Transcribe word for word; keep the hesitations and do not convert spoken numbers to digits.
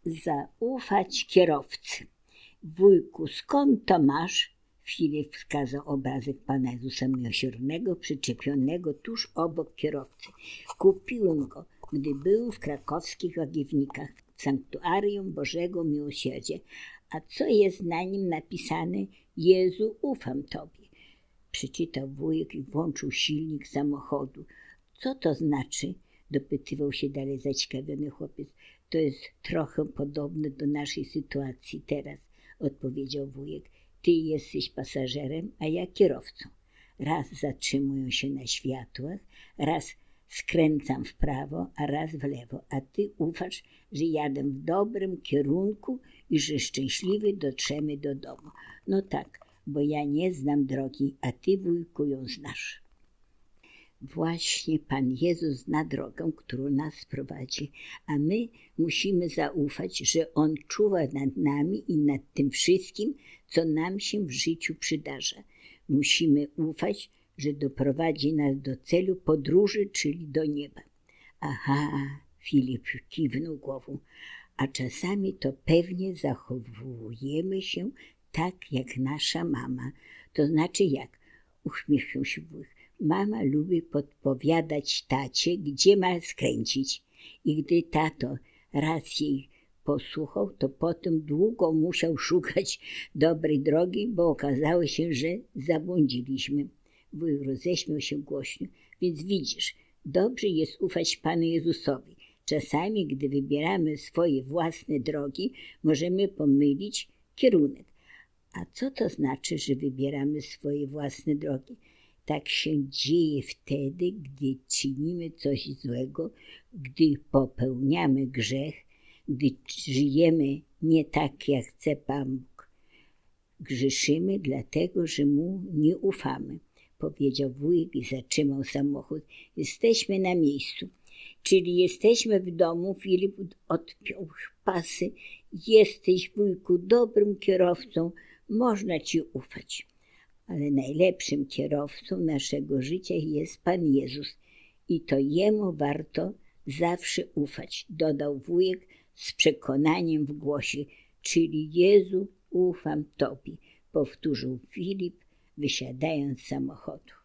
Zaufać kierowcy. Wujku, skąd to masz? Filip wskazał obrazek Pana Jezusa Miłosiernego przyczepionego tuż obok kierowcy. Kupiłem go, gdy był w krakowskich Łagiewnikach, w Sanktuarium Bożego Miłosierdzia. A co jest na nim napisane? Jezu, ufam Tobie. Przeczytał wujek i włączył silnik samochodu. Co to znaczy? Dopytywał się dalej zaciekawiony chłopiec. To jest trochę podobne do naszej sytuacji teraz, odpowiedział wujek. Ty jesteś pasażerem, a ja kierowcą. Raz zatrzymuję się na światłach, raz skręcam w prawo, a raz w lewo, a ty ufasz, że jadę w dobrym kierunku i że szczęśliwy dotrzemy do domu. No tak, bo ja nie znam drogi, a ty, wujku, ją znasz. Właśnie Pan Jezus zna drogę, którą nas prowadzi, a my musimy zaufać, że On czuwa nad nami i nad tym wszystkim, co nam się w życiu przydarza. Musimy ufać, że doprowadzi nas do celu podróży, czyli do nieba. Aha, Filip kiwnął głową, a czasami to pewnie zachowujemy się tak jak nasza mama. To znaczy jak? Uśmiechnął się wujek. Mama lubi podpowiadać tacie, gdzie ma skręcić. I gdy tato raz jej posłuchał, to potem długo musiał szukać dobrej drogi, bo okazało się, że zabłądziliśmy. Wujek roześmiał się głośno. Więc widzisz, dobrze jest ufać Panu Jezusowi. Czasami, gdy wybieramy swoje własne drogi, możemy pomylić kierunek. A co to znaczy, że wybieramy swoje własne drogi? Tak się dzieje wtedy, gdy czynimy coś złego, gdy popełniamy grzech, gdy żyjemy nie tak, jak chce Pan Bóg. Grzeszymy dlatego, że Mu nie ufamy, powiedział wujek i zatrzymał samochód. Jesteśmy na miejscu, czyli jesteśmy w domu. Filip odpiął pasy. Jesteś, wujku, dobrym kierowcą, można ci ufać. Ale najlepszym kierowcą naszego życia jest Pan Jezus i to Jemu warto zawsze ufać, dodał wujek z przekonaniem w głosie, czyli Jezu, ufam Tobie, powtórzył Filip, wysiadając z samochodu.